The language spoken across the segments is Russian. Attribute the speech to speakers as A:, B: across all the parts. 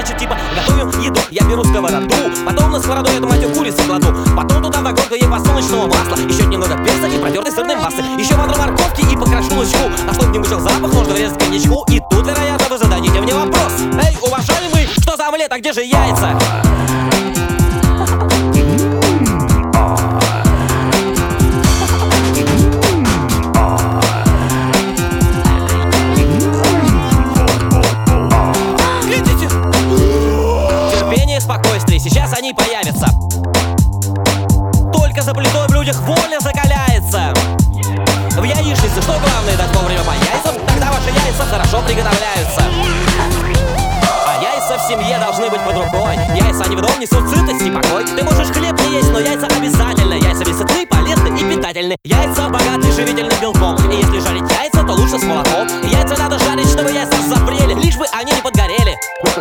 A: значит типа готовим еду. Я беру сковороду, потом на сковороду эту мать курицу кладу, потом туда вагонку ей подсолнечного масла, еще немного перца и протертой сырной массы, еще водру морковки и покрошу лучку. А чтоб не вышел запах, можно врезать коньячку. И тут, вероятно, вы зададите мне вопрос: эй, уважаемый, что за омлет, а где же яйца? Спокойствие, сейчас они появятся. Только за плитой в людях воля закаляется. В яичнице что главное дать вовремя по яйцам, тогда ваши яйца хорошо приготовляются. А яйца в семье должны быть под рукой. Яйца они в дом несут сытость и покой. Ты можешь хлеб не есть, но яйца обязательно. Яйца сытны, полезны и питательны. Яйца богаты живительным белком. И если жарить яйца, то лучше с молоком. Яйца надо жарить, чтобы яйца запрели, лишь бы они не подгорели.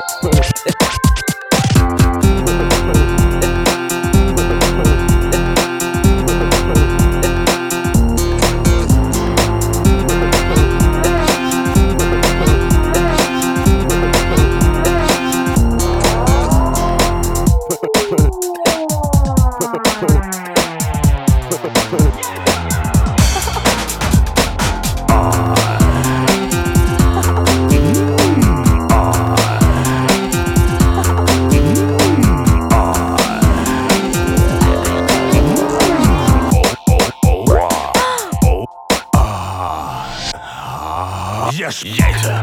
B: Ешь яйца.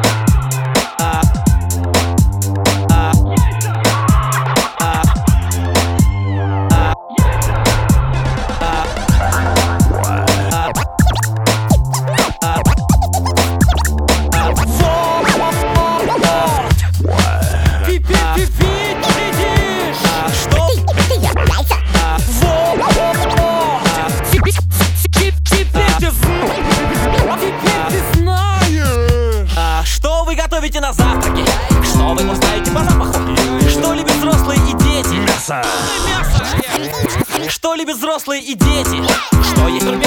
A: Готовите на завтраке? Что вы узнаете по запаху? Что любят взрослые и дети?
B: Мясо.
A: Что любят взрослые и дети? Что есть